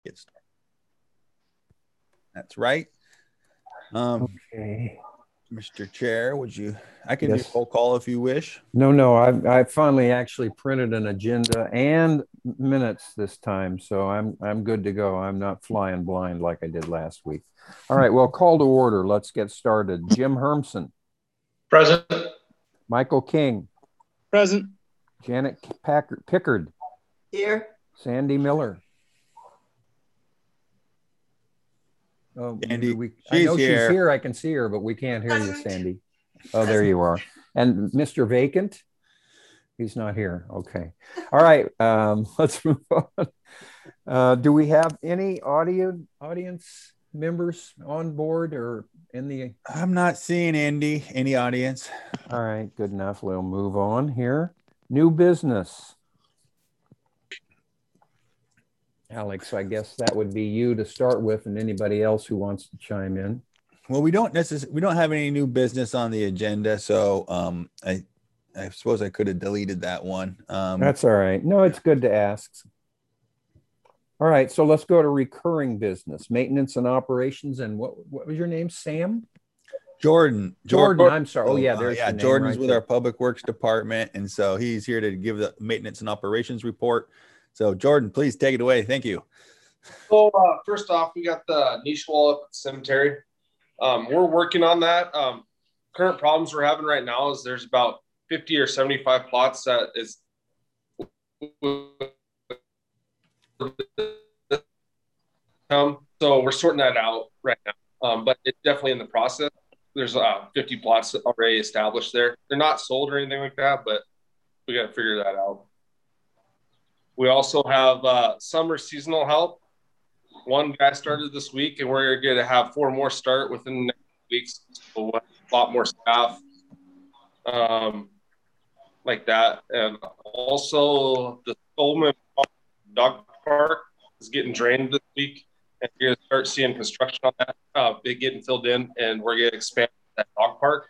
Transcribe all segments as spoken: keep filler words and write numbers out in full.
get started. That's right. Um, okay. Mister Chair, would you, I can Yes. do roll call if you wish. No, no, I I finally actually printed an agenda and minutes this time, so I'm I'm good to go. I'm not flying blind like I did last week. All right, well, call to order. Let's get started. Jim Hermson, Present. Michael King, Present. Janet Packard, Pickard, Here. Sandy Miller. Oh, Sandy, we, I she's know here. she's here. I can see her, but we can't hear you, Sandy. Oh, there you are. And Mister Vacant, he's not here. Okay. All right. Um, let's move on. Uh, do we have any audio audience members on board or in the? I'm not seeing Andy, any audience. All right. Good enough. We'll move on here. New business. Alex, I guess that would be you to start with, and anybody else who wants to chime in. Well, we don't necessarily, we don't have any new business on the agenda, so um, I, I suppose I could have deleted that one. Um, That's all right. No, it's good to ask. All right, so let's go to recurring business, maintenance and operations. And what what was your name, Sam? Jordan. Jordan. Jordan I'm sorry. Oh yeah, uh, there's yeah. The Jordan's right with there. our Public Works Department, and so he's here to give the maintenance and operations report. So, Jordan, please take it away. Thank you. So, uh, first off, we got the niche wall up at the cemetery. Um, we're working on that. Um, current problems we're having right now is there's about fifty or seventy-five plots that is um, so we're sorting that out right now. Um, but it's definitely in the process. There's uh, fifty plots already established there. They're not sold or anything like that, but we got to figure that out. We also have uh, summer seasonal help. One guy started this week, and we're going to have four more start within the next weeks. So a lot more staff um, like that. And also the Stolman Dog Park is getting drained this week. And you're going to start seeing construction on that, uh, big getting filled in, and we're going to expand that dog park.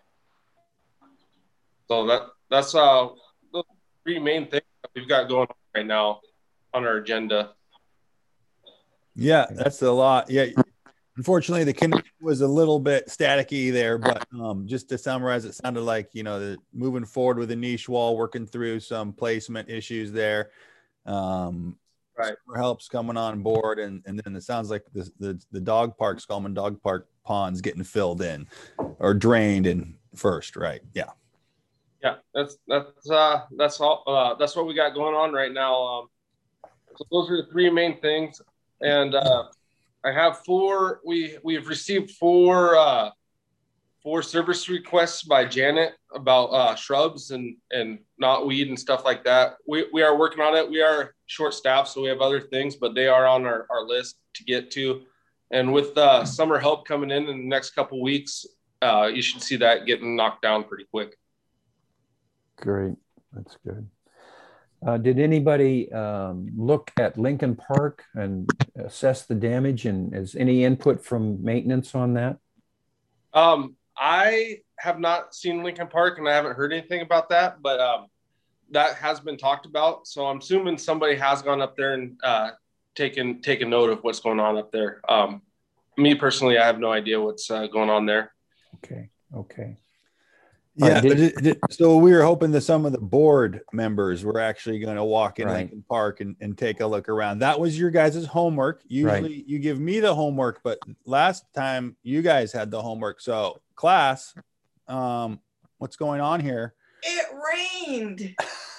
So that that's uh, the three main things that we've got going on right now on our agenda. Yeah, that's a lot. Yeah, unfortunately, the connection was a little bit staticky there, but um, just to summarize, it sounded like, you know, the moving forward with the niche wall, working through some placement issues there. Um, right. Help's coming on board, and and then it sounds like the the, the dog park, Skullman Dog Park ponds getting filled in or drained in first, right? Yeah. Yeah, that's that's uh that's all uh that's what we got going on right now. Um, so those are the three main things. And uh, I have four. We we've received four uh, four service requests by Janet about uh, shrubs and and knotweed and stuff like that. We we are working on it. We are short staffed, so we have other things, but they are on our, our list to get to. And with uh, summer help coming in in the next couple weeks, uh, you should see that getting knocked down pretty quick. Great, that's good. Uh, did anybody um, look at Lincoln Park and assess the damage, and is any input from maintenance on that? Um, I have not seen Lincoln Park, and I haven't heard anything about that, but um, that has been talked about. So I'm assuming somebody has gone up there and uh, taken taken note of what's going on up there. Um, me personally, I have no idea what's uh, going on there. Okay. Okay. Yeah. Right, did, did, did, so we were hoping that some of the board members were actually going to walk in right. Lincoln Park and, and take a look around. That was your guys' homework. Usually right. you give me the homework, but last time you guys had the homework. So class, um, what's going on here? It rained.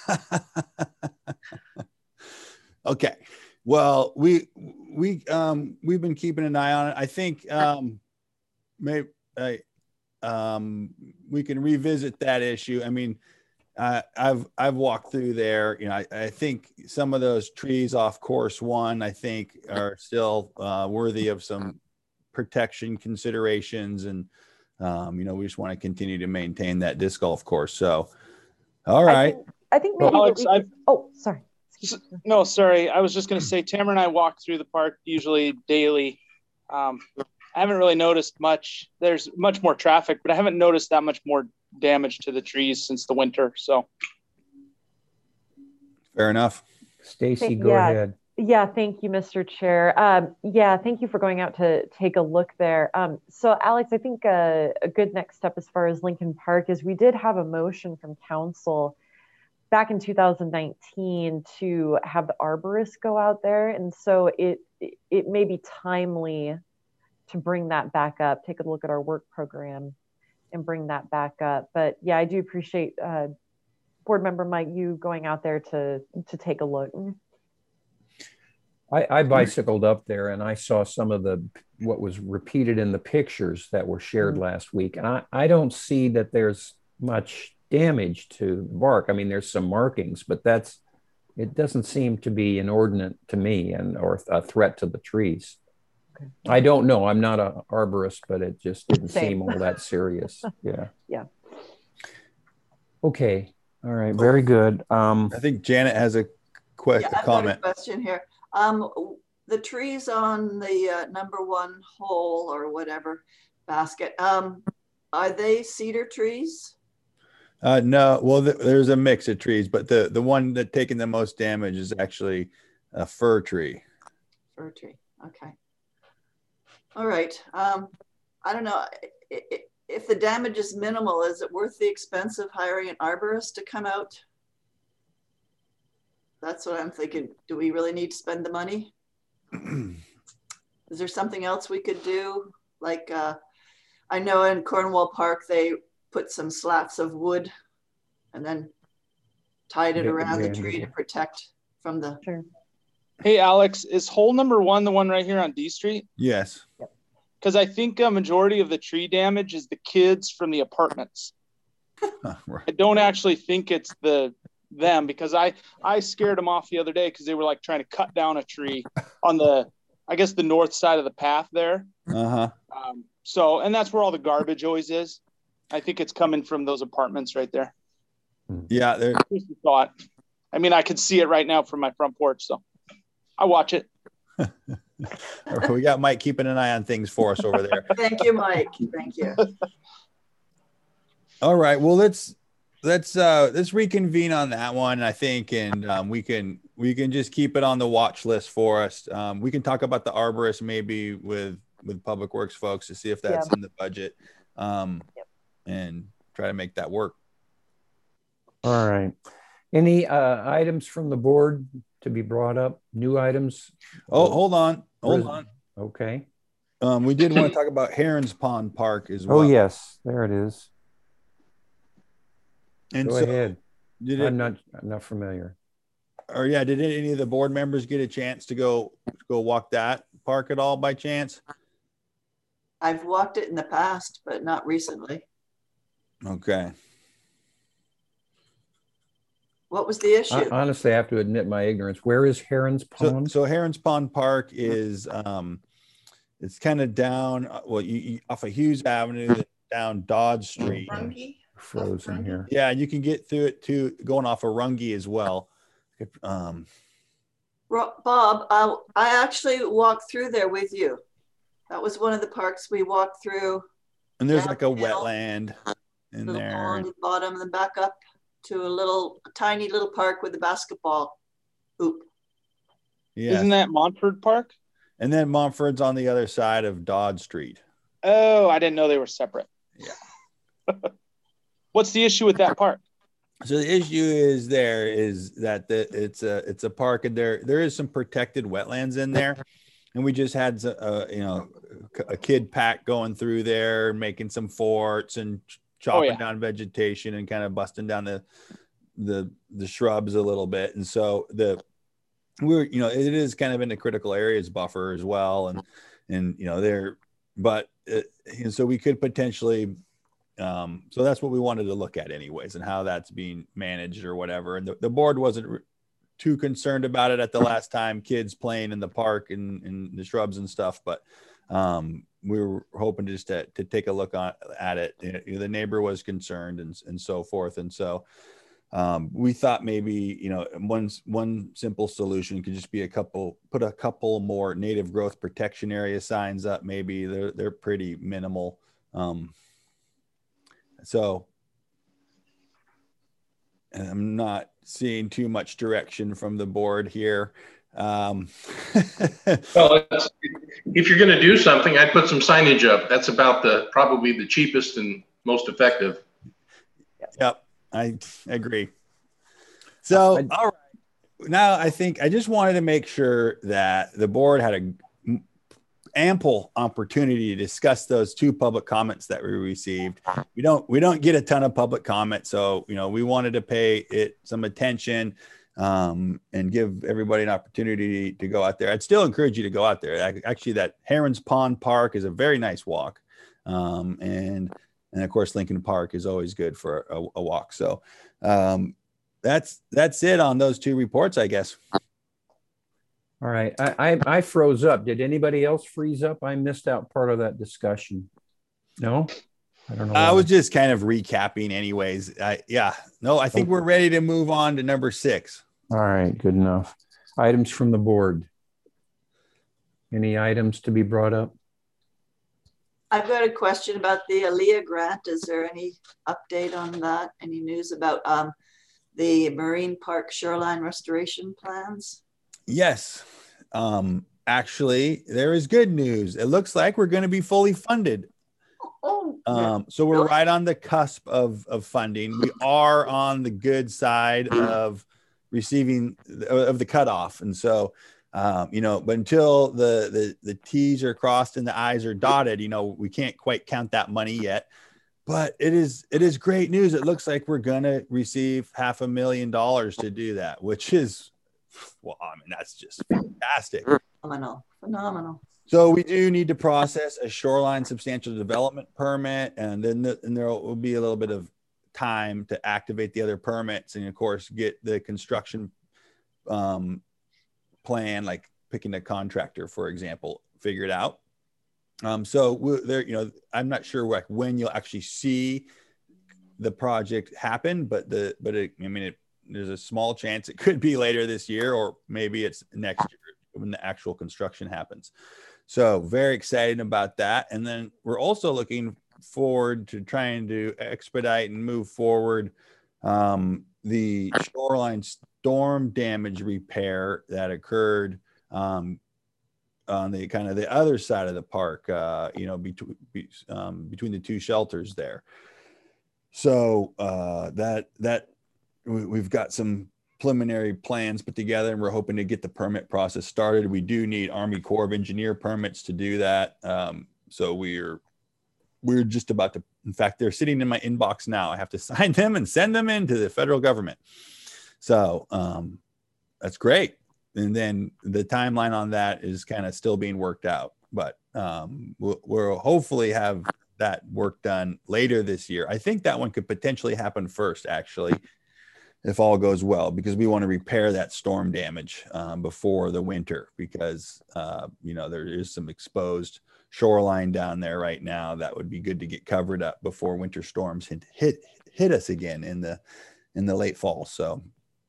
Okay. Well, we, we, um, we've been keeping an eye on it. I think, um, maybe, uh, um, we can revisit that issue. I mean, uh, I've, I've walked through there, you know, I, I think some of those trees off course one, I think are still, uh, worthy of some protection considerations. And, um, you know, we just want to continue to maintain that disc golf course. So, all right. I think, I think maybe, Alex, we, oh, sorry. No, sorry. I was just going to say, Tamara and I walk through the park usually daily. Um, I haven't really noticed much. There's much more traffic, but I haven't noticed that much more damage to the trees since the winter. So fair enough. Stacy, go yeah, ahead. Yeah, thank you, Mister Chair. Um, yeah, thank you for going out to take a look there. Um, so, Alex, I think uh, a good next step as far as Lincoln Park is we did have a motion from council back in two thousand nineteen to have the arborist go out there, and so it it may be timely to bring that back up. Take a look at our work program and bring that back up. But yeah, I do appreciate uh, Board Member Mike you going out there to to take a look. I, I bicycled up there and I saw some of the what was repeated in the pictures that were shared Mm. last week. And I, I don't see that there's much damage to the bark. I mean, there's some markings, but that's it doesn't seem to be inordinate to me and or a threat to the trees. Okay. I don't know. I'm not an arborist, but it just didn't Same. seem all that serious. Yeah. Yeah. Okay. All right. Very good. Um, I think Janet has a quick Yeah, I've comment. got a question here. Um, the trees on the uh, number one hole or whatever basket, um, are they cedar trees? Uh, no, well, th there's a mix of trees, but the the one that taking the most damage is actually a fir tree. Fir tree. Okay. All right. Um, I don't know. I- I- If the damage is minimal, is it worth the expense of hiring an arborist to come out? That's what I'm thinking. Do we really need to spend the money? Is there something else we could do? Like, uh, I know in Cornwall Park, they put some slats of wood and then tied it Yeah, around the yeah, tree yeah. to protect from the, Sure. Hey, Alex, is hole number one the one right here on D Street? Yes. Because I think a majority of the tree damage is the kids from the apartments. Huh, right. I don't actually think it's the them because I I scared them off the other day because they were like trying to cut down a tree on the I guess the north side of the path there. Uh-huh. Um, so and that's where all the garbage always is. I think it's coming from those apartments right there. Yeah, there. Just a thought. I mean, I could see it right now from my front porch, so I watch it. We got Mike keeping an eye on things for us over there. thank you, Mike. Thank you. All right. Well, let's let's uh let's reconvene on that one, I think, and um, we can we can just keep it on the watch list for us. Um, we can talk about the arborist maybe with with Public Works folks to see if that's Yeah. in the budget, um, Yep. and try to make that work. all right. Any uh, items from the board to be brought up? New items? Oh, hold on, hold Res- on. Okay. Um, we did want to talk about Herons Pond Park as well. Oh, yes. There it is. And Go so ahead. did it, I'm not, I'm not familiar. or yeah, did any of the board members get a chance to go go walk that park at all by chance? I've walked it in the past, but not recently. Okay. What was the I, issue? honestly, I have to admit my ignorance. Where is Heron's So, Pond? so Herons Pond Park is um, it's kind of down uh, well, you, you off of Hughes Avenue down Dodge Street. Rungy? Frozen here. Yeah, you can get through it too, going off of Rungy as well. Um, Ro- Bob, I, I actually walked through there with you. That was one of the parks we walked through. and there's Down like a the hill. wetland in Little there. pond at the bottom and then back up to a little tiny little park with a basketball hoop. Yeah, Isn't that Montford Park? and then Montford's on the other side of Dodge Street. Oh, I didn't know they were separate. Yeah. What's the issue with that park? So the issue is there is that the, it's a it's a park and there there is some protected wetlands in there, and we just had a, you know a kid pack going through there making some forts and ch- chopping yeah. down vegetation and kind of busting down the the the shrubs a little bit, and so the we're you know it is kind of in the critical areas buffer as well, and and you know there but it, and so we could potentially. Um, so that's what we wanted to look at anyways, and how that's being managed or whatever. And the, the board wasn't re- too concerned about it at the last time, kids playing in the park and, and the shrubs and stuff. But um, we were hoping just to, to take a look on, at it. You know, the neighbor was concerned and, and so forth. And so um, we thought maybe, you know, one, one simple solution could just be a couple, put a couple more native growth protection area signs up. Maybe they're, they're pretty minimal. Um, So I'm not seeing too much direction from the board here. Um, Well, it's, if you're going to do something, I'd put some signage up. That's about the probably the cheapest and most effective. Yep, I agree. So, I- all right. Now, I think I just wanted to make sure that the board had a ample opportunity to discuss those two public comments that we received. We don't we don't get a ton of public comment, so you know we wanted to pay it some attention um, and give everybody an opportunity to go out there. I'd still encourage you to go out there. Actually, that Herons Pond Park is a very nice walk, um, and and of course Lincoln Park is always good for a, a walk. So. Um, That's that's it on those two reports, I guess. All right, I, I I froze up. Did anybody else freeze up? I missed out part of that discussion. No, I don't know. I why. was just kind of recapping, anyways. I, yeah, no, I think we're ready to move on to number six. All right, good enough. Items from the board. Any items to be brought up? I've got a question about the ALEA grant. Is there any update on that? Any news about um, the Marine Park shoreline restoration plans? Yes. Um, actually, there is good news. It looks like we're going to be fully funded. Oh, Um, so we're right on the cusp of, of funding. We are on the good side of receiving of the cutoff. And so, um, you know, but until the, the, the T's are crossed and the I's are dotted, you know, we can't quite count that money yet. But it is it is great news. It looks like we're going to receive half a million dollars to do that, which is, well, I mean, that's just fantastic. phenomenal, phenomenal. So we do need to process a shoreline substantial development permit, and then the, and there will be a little bit of time to activate the other permits, and of course get the construction um, plan, like picking a contractor, for example, figured out. Um, so we're there, you know, I'm not sure like when you'll actually see the project happen, but the, but it, I mean, it, there's a small chance it could be later this year, or maybe it's next year when the actual construction happens. So very excited about that. And then we're also looking forward to trying to expedite and move forward um, the shoreline storm damage repair that occurred um, on the kind of the other side of the park, uh, you know, between um, between the two shelters there. So uh, that that we, we've got some preliminary plans put together, and we're hoping to get the permit process started. We do need Army Corps of Engineer permits to do that. Um, so we're we're just about to. In fact, they're sitting in my inbox now. I have to sign them and send them in to the federal government. So um, that's great. And then the timeline on that is kind of still being worked out, but um, we'll, we'll hopefully have that work done later this year. I think that one could potentially happen first, actually, if all goes well, because we want to repair that storm damage um, before the winter, because uh, you know, there is some exposed shoreline down there right now that would be good to get covered up before winter storms hit hit, hit us again in the in the late fall. So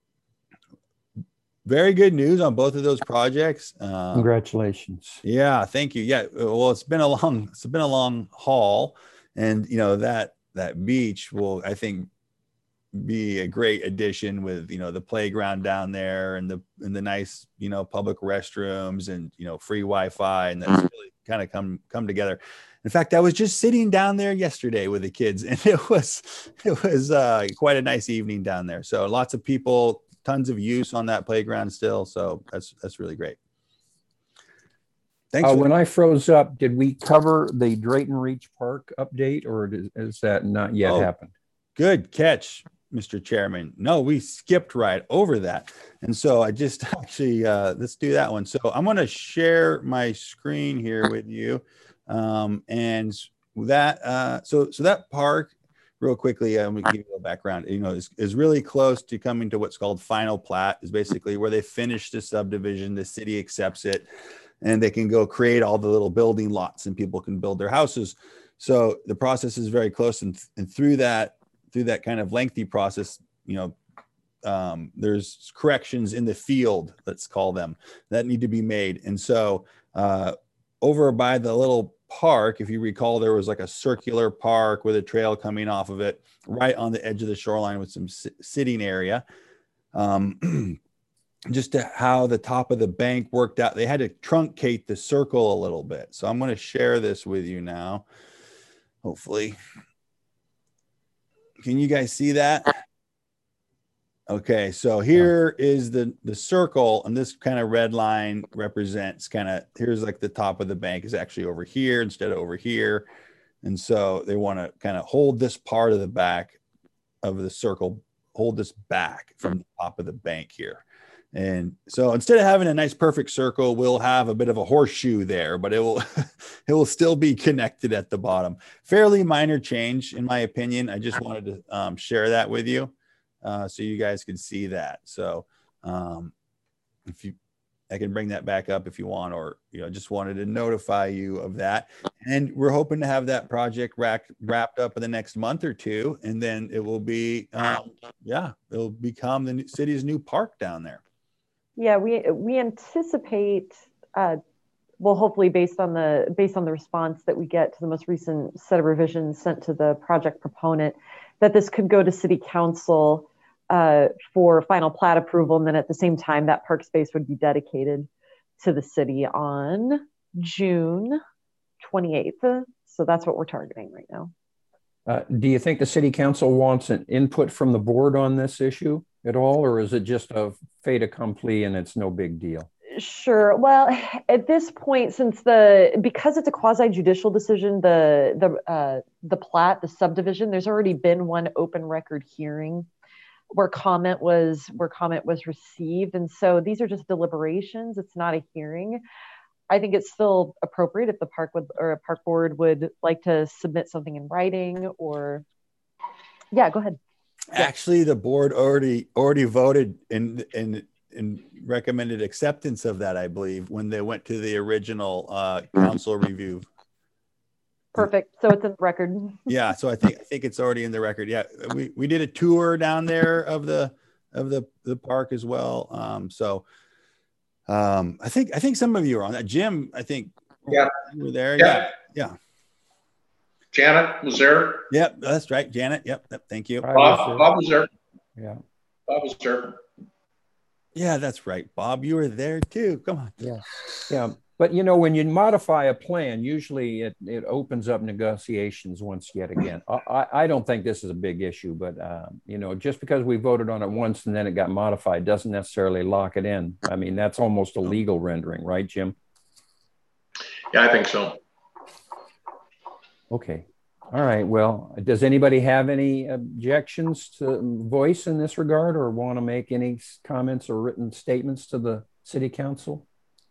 very good news on both of those projects. Um, Congratulations. Yeah, thank you. Yeah, well, it's been a long, it's been a long haul, and you know that that beach will, I think, be a great addition with you know the playground down there and the and the nice you know public restrooms and you know free Wi-Fi, and that's really kind of come come together. In fact, I was just sitting down there yesterday with the kids, and it was it was uh, quite a nice evening down there. So lots of people. Tons of use on that playground still, so that's that's really great. Thanks. Uh, for- when I froze up, did we cover the Drayton Reach Park update, or does, is that not yet Oh, happened? Good catch, Mister Chairman. No, we skipped right over that, and so I just actually uh, let's do that one. So I'm going to share my screen here with you, um, and that uh, so so that park. Real quickly, I'm going to give you a little background. You know, is, is really close to coming to what's called final plat, is basically where they finish the subdivision, the city accepts it, and they can go create all the little building lots and people can build their houses. So the process is very close. And, and through that, through that kind of lengthy process, you know, um, there's corrections in the field, let's call them, that need to be made. And so uh, over by the little park, if you recall, there was like a circular park with a trail coming off of it right on the edge of the shoreline with some s- sitting area. Um, just to how the top of the bank worked out. They had to truncate the circle a little bit. So I'm going to share this with you now. Hopefully. Can you guys see that? Okay, so here is the, the circle, and this kind of red line represents kind of, here's like the top of the bank is actually over here instead of over here. And so they want to kind of hold this part of the back of the circle, hold this back from the top of the bank here. And so instead of having a nice perfect circle, we'll have a bit of a horseshoe there, but it will it will still be connected at the bottom. Fairly minor change, in my opinion. I just wanted to um, share that with you uh, so you guys could see that. So um, if you, I can bring that back up if you want, or you know, just wanted to notify you of that. And we're hoping to have that project wrapped wrapped up in the next month or two, and then it will be, um, yeah, it'll become the city's new park down there. Yeah, we we anticipate, uh, well, hopefully based on the based on the response that we get to the most recent set of revisions sent to the project proponent, that this could go to City Council uh, for final plat approval, and then at the same time that park space would be dedicated to the city on June twenty-eighth. So that's what we're targeting right now. Uh, do you think the City Council wants an input from the board on this issue at all, or is it just a fait accompli and it's no big deal? Sure. Well, at this point, since the because it's a quasi judicial decision, the the uh, the plat, the subdivision, there's already been one open record hearing where comment was where comment was received, and so these are just deliberations. It's not a hearing. I think it's still appropriate if the park would or a park board would like to submit something in writing, or yeah, go ahead. Actually, the board already already voted and and and recommended acceptance of that, I believe, when they went to the original uh, council review. Perfect. So it's in the record. Yeah. So I think I think it's already in the record. Yeah, we we did a tour down there of the of the the park as well. Um, so um, I think I think some of you are on that. Jim, I think yeah, you were there. Yeah. Yeah. Yeah. Janet was there. Yep, that's right. Janet. Yep. yep thank you. Bob, Bob was there. Yeah. Bob was there. Yeah, that's right. Bob, you were there too. Come on. Yeah. Yeah. But, you know, when you modify a plan, usually it, it opens up negotiations once yet again. I, I don't think this is a big issue, but, uh, you know, just because we voted on it once and then it got modified doesn't necessarily lock it in. I mean, that's almost a legal rendering, right, Jim? Yeah, I think so. Okay. All right. Well, does anybody have any objections to voice in this regard, or want to make any comments or written statements to the City Council?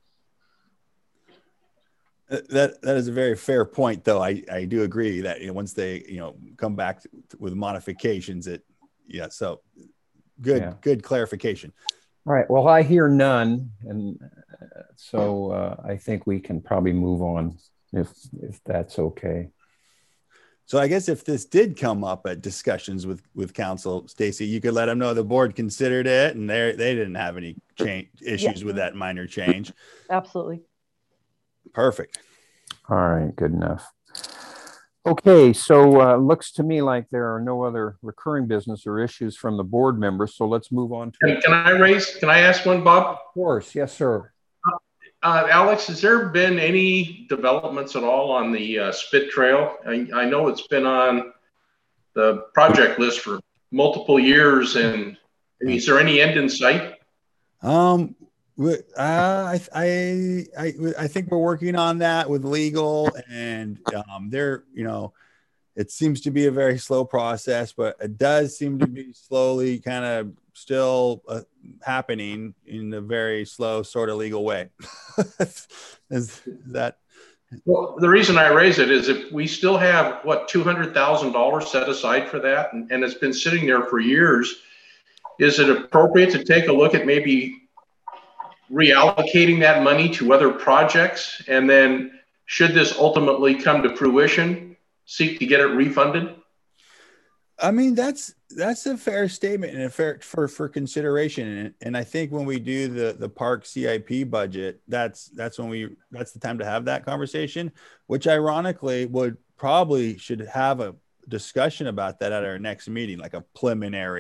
That that is a very fair point, though. I, I do agree that, you know, once they, you know, come back with modifications, it yeah. So good yeah. good clarification. All right. Well, I hear none, and uh, so uh, I think we can probably move on if if that's okay. So I guess if this did come up at discussions with with council, Stacy, you could let them know the board considered it, and they they didn't have any change issues yeah. with that minor change. Absolutely. Perfect. All right, good enough. Okay, so uh, looks to me like there are no other recurring business or issues from the board members. So let's move on to. Can, can I raise? Can I ask one, Bob? Of course, yes, sir. Uh, Alex, has there been any developments at all on the uh, Spit Trail? I, I know it's been on the project list for multiple years, and is there any end in sight? Um. Uh, I, I, I, I think we're working on that with legal, and um, they're, you know, it seems to be a very slow process, but it does seem to be slowly kind of still uh, happening in a very slow sort of legal way. Is that? Well, the reason I raise it is if we still have, what, two hundred thousand dollars set aside for that, and, and it's been sitting there for years, is it appropriate to take a look at maybe reallocating that money to other projects, and then should this ultimately come to fruition, seek to get it refunded? I mean, that's that's a fair statement and a fair for for consideration. And, and I think when we do the the park C I P budget, that's that's when we that's the time to have that conversation, which ironically would probably should have a discussion about that at our next meeting, like a preliminary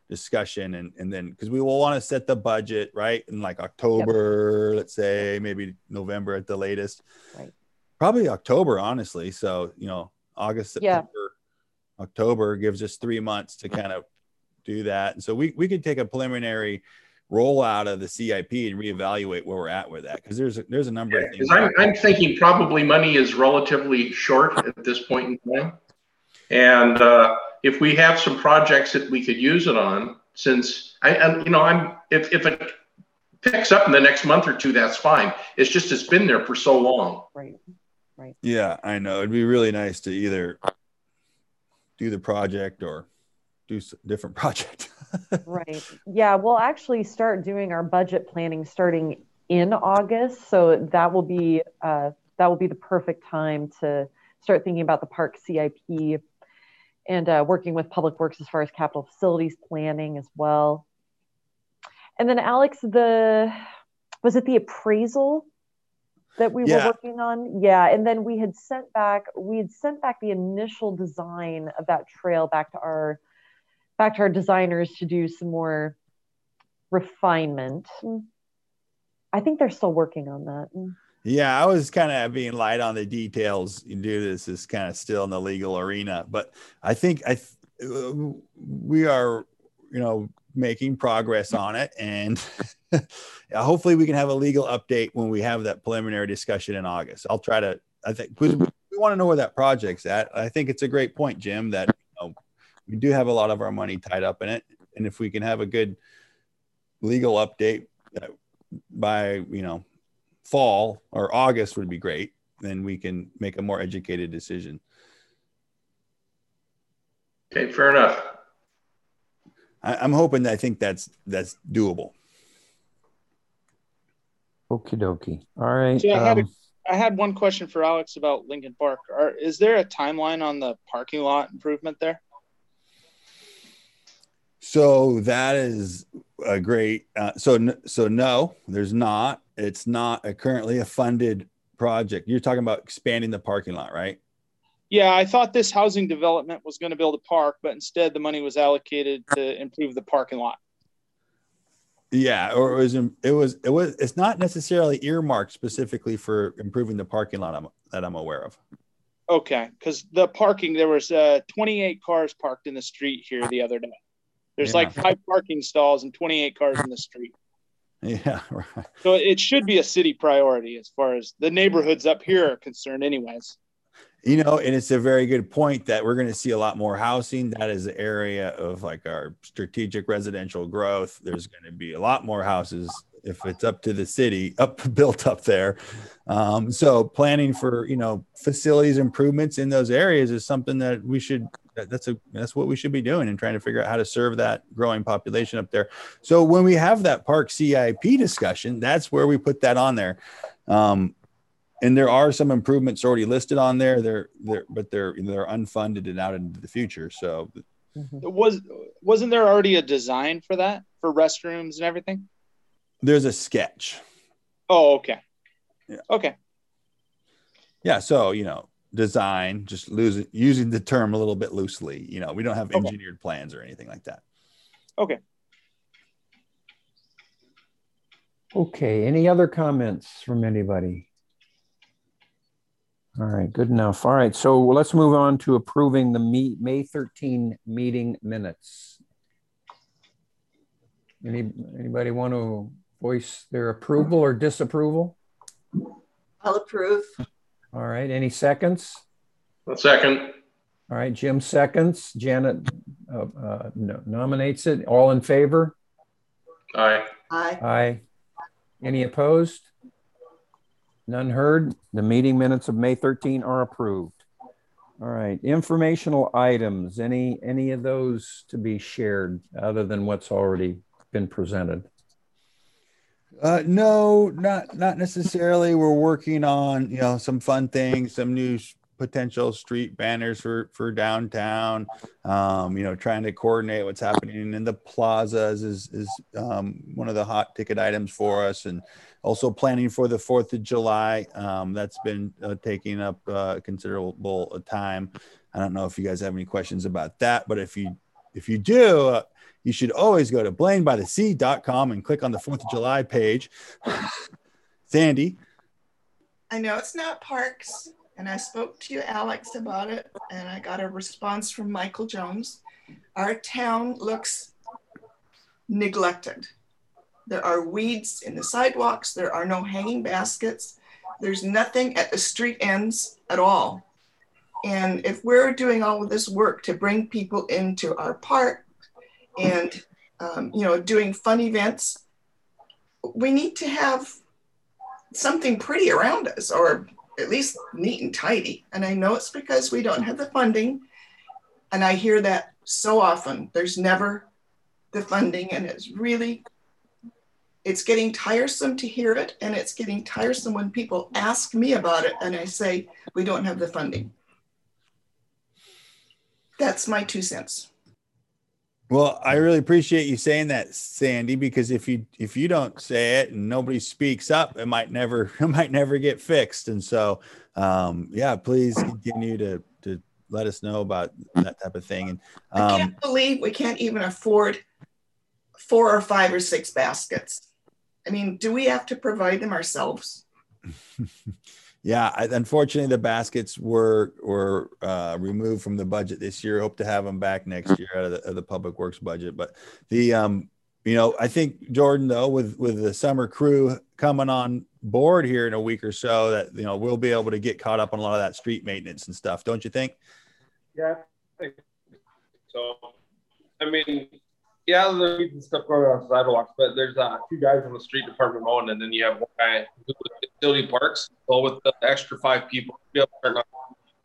discussion, and and then because we will want to set the budget right in like October, yep. let's say maybe November at the latest, right? Probably October, honestly. So you know, August, September, yeah. October gives us three months to kind of do that, and so we we could take a preliminary rollout of the C I P and reevaluate where we're at with that, because there's a, there's a number yeah, of things. I'm, I'm thinking probably money is relatively short at this point in time, and uh, if we have some projects that we could use it on, since I, I you know I'm if if it picks up in the next month or two, that's fine. It's just it's been there for so long. Right, right. Yeah, I know. It'd be really nice to either do the project or do a different project. Right. Yeah, we'll actually start doing our budget planning starting in August, so that will be uh, that will be the perfect time to start thinking about the park C I P and uh, working with Public Works as far as capital facilities planning as well. And then Alex, the was it the appraisal that we yeah. were working on? Yeah, and then we had sent back we had sent back the initial design of that trail back to our back to our designers to do some more refinement. I think they're still working on that. Yeah, I was kind of being light on the details. You do this is kind of still in the legal arena, but I think I th- we are, you know, making progress on it, and hopefully we can have a legal update when we have that preliminary discussion in August. I'll try to. I think we want to know where that project's at. I think it's a great point, Jim, that you know, we do have a lot of our money tied up in it, and if we can have a good legal update uh, by you know fall or August would be great. Then we can make a more educated decision. Okay, fair enough. I, I'm hoping that I think that's that's doable. Okie dokie. All right. So I had um, a, I had one question for Alex about Lincoln Park. Are, is there a timeline on the parking lot improvement there? So that is a great. Uh, so so no, there's not. It's not a, currently a funded project. You're talking about expanding the parking lot, right? Yeah, I thought this housing development was going to build a park, but instead the money was allocated to improve the parking lot. Yeah, or it was. It was. It was. It's not necessarily earmarked specifically for improving the parking lot I'm, that I'm aware of. Okay, because the parking, there was uh, twenty-eight cars parked in the street here the other day. There's yeah. like five parking stalls and twenty-eight cars in the street. Yeah, right. So it should be a city priority as far as the neighborhoods up here are concerned anyways. You know, and it's a very good point that we're going to see a lot more housing. That is the area of like our strategic residential growth. There's going to be a lot more houses if it's up to the city, up built up there. Um, so planning for, you know, facilities improvements in those areas is something that we should, that, that's a, that's what we should be doing and trying to figure out how to serve that growing population up there. So when we have that park C I P discussion, that's where we put that on there. Um, and there are some improvements already listed on there. They're, they're, but they're, they're unfunded and out into the future. So Mm-hmm. Was, wasn't there already a design for that, for restrooms and everything? there's a sketch. Oh, okay. Yeah. Okay. Yeah. So, you know, design, just losing, using the term a little bit loosely, you know, we don't have Okay. engineered plans or anything like that. Okay. Okay, any other comments from anybody? All right, good enough. All right, so let's move on to approving the me May thirteenth meeting minutes. Any, anybody want to voice their approval or disapproval? I'll approve. All right, any seconds? A second. All right, Jim seconds. Janet uh, uh, no, nominates it. All in favor? Aye. Aye. Aye. Any opposed? None heard. The meeting minutes of May thirteenth are approved. All right, informational items. Any any of those to be shared other than what's already been presented? Uh, no, not not necessarily. We're working on, you know, some fun things, some new potential street banners for for downtown. Um, you know, trying to coordinate what's happening in the plazas is is um, one of the hot ticket items for us, and also planning for the Fourth of July. Um, that's been uh, taking up uh, considerable time. I don't know if you guys have any questions about that, but if you if you do, uh, you should always go to blaine by the sea dot com and click on the fourth of July page. Sandy. I know it's not parks, and I spoke to you, Alex, about it, and I got a response from Michael Jones. Our town looks neglected. There are weeds in the sidewalks. There are no hanging baskets. There's nothing at the street ends at all. And if we're doing all of this work to bring people into our park and, um, you know, doing fun events, we need to have something pretty around us, or at least neat and tidy. And I know it's because we don't have the funding. And I hear that so often. There's never the funding, and it's really, it's getting tiresome to hear it. And it's getting tiresome when people ask me about it and I say, we don't have the funding. That's my two cents. Well, I really appreciate you saying that, Sandy, because if you if you don't say it and nobody speaks up, it might never it might never get fixed. And so, um, yeah, please continue to to let us know about that type of thing. And um, I can't believe we can't even afford four or five or six baskets. I mean, do we have to provide them ourselves? Yeah, I, unfortunately, the baskets were were uh, removed from the budget this year. Hope to have them back next year out of the, of the Public Works budget. But the, um, you know, I think Jordan, though, with with the summer crew coming on board here in a week or so, that you know we'll be able to get caught up on a lot of that street maintenance and stuff. Don't you think? Yeah, I think so. I mean, yeah, there's stuff going on sidewalks, but there's uh, two guys on the street department mowing, and then you have one guy with utility parks. So with the extra five people, be able to turn on.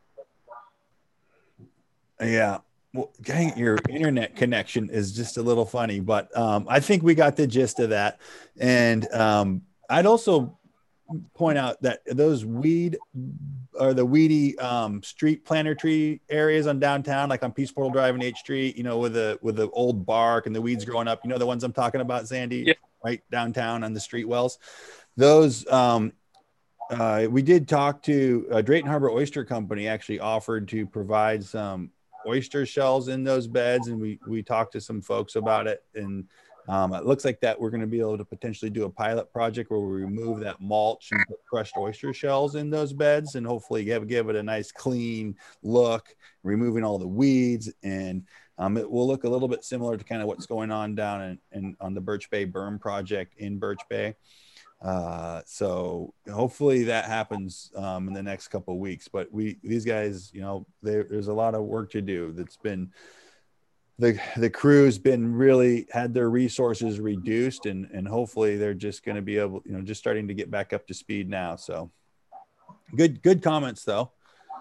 Yeah. Well, dang, your internet connection is just a little funny, but um, I think we got the gist of that. And um, I'd also point out that those weed or the weedy um, street planter tree areas on downtown, like on Peace Portal Drive and H Street, you know, with the with the old bark and the weeds growing up, you know, the ones I'm talking about, Sandy, yeah. Right downtown on the street wells. Those um, uh, we did talk to uh, Drayton Harbor Oyster Company. Actually offered to provide some oyster shells in those beds, and we we talked to some folks about it, and um, it looks like that we're going to be able to potentially do a pilot project where we remove that mulch and put crushed oyster shells in those beds, and hopefully give, give it a nice clean look, removing all the weeds, and um, it will look a little bit similar to kind of what's going on down in, in on the Birch Bay Berm project in Birch Bay. Uh, so hopefully that happens um, in the next couple of weeks. But we, these guys, you know, there's a lot of work to do. That's been the the crew's been really had their resources reduced, and and hopefully they're just going to be able, you know, just starting to get back up to speed now. So good good comments though.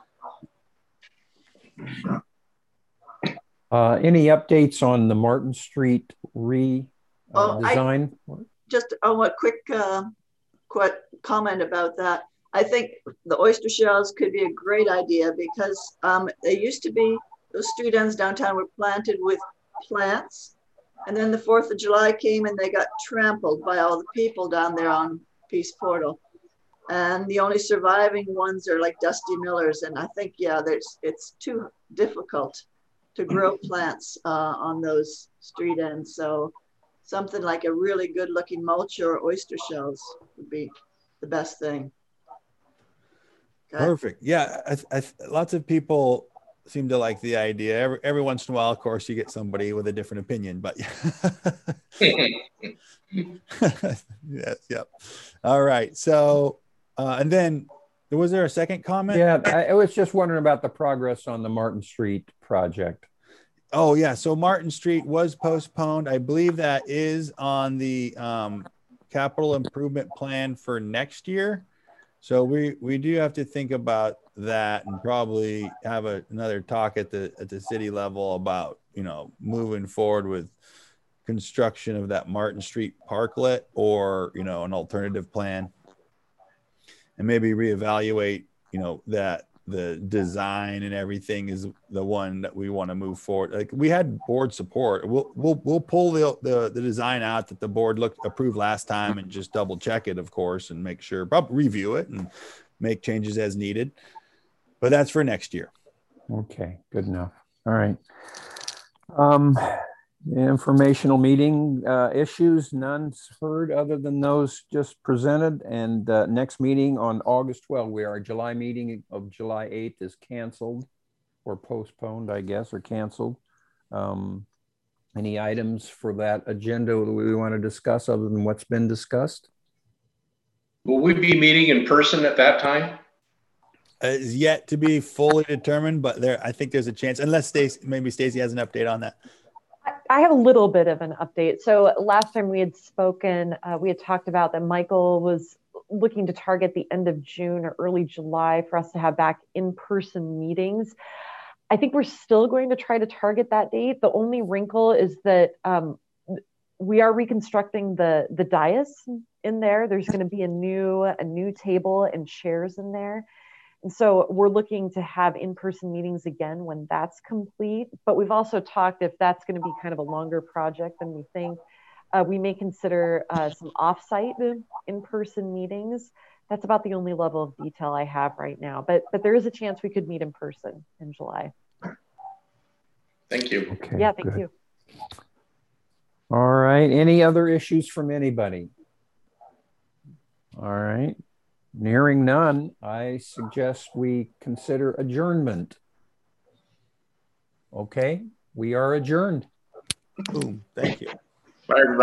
Uh, any updates on the Martin Street re uh, Oh, I- design? Just a what quick, uh, quick comment about that. I think the oyster shells could be a great idea because um, they used to be, those street ends downtown were planted with plants. And then the fourth of July came and they got trampled by all the people down there on Peace Portal. And the only surviving ones are like Dusty Millers. And I think, yeah, there's it's too difficult to grow plants uh, on those street ends. So something like a really good looking mulch or oyster shells would be the best thing. Okay. Perfect. Yeah. I, I, lots of people seem to like the idea. Every, every once in a while, of course, you get somebody with a different opinion, but yes. Yep. All right. So, uh, and then was there a second comment? Yeah, I, I was just wondering about the progress on the Martin Street project. Oh yeah. So Martin Street was postponed. I believe that is on the um, capital improvement plan for next year. So we, we do have to think about that and probably have a, another talk at the, at the city level about, you know, moving forward with construction of that Martin Street parklet, or, you know, an alternative plan, and maybe reevaluate, you know, that the design and everything is the one that we want to move forward. Like we had board support. We'll we'll we'll pull the the, the design out that the board looked approved last time and just double check it, of course, and make sure, probably review it and make changes as needed. But that's for next year. Okay, good enough. All right. Um, informational meeting uh, issues, none's heard other than those just presented. And uh, next meeting on August twelfth, we our July meeting of July eighth is canceled or postponed, I guess, or canceled. Um, any items for that agenda that we want to discuss other than what's been discussed? Will we be meeting in person at that time? Is yet to be fully determined, but there, I think there's a chance, unless Stacy, maybe Stacy has an update on that. I have a little bit of an update. So last time we had spoken, uh, we had talked about that Michael was looking to target the end of June or early July for us to have back in-person meetings. I think we're still going to try to target that date. The only wrinkle is that um, we are reconstructing the, the dais in there. There's going to be a new, a new table and chairs in there. And so we're looking to have in-person meetings again when that's complete. But we've also talked if that's going to be kind of a longer project than we think, uh, we may consider uh, some off-site in-person meetings. That's about the only level of detail I have right now. But but there is a chance we could meet in person in July. Thank you. Okay, yeah, thank good. you. All right. Any other issues from anybody? All right. Hearing none, I suggest we consider adjournment. Okay, we are adjourned. Boom. Thank you. Bye, everybody.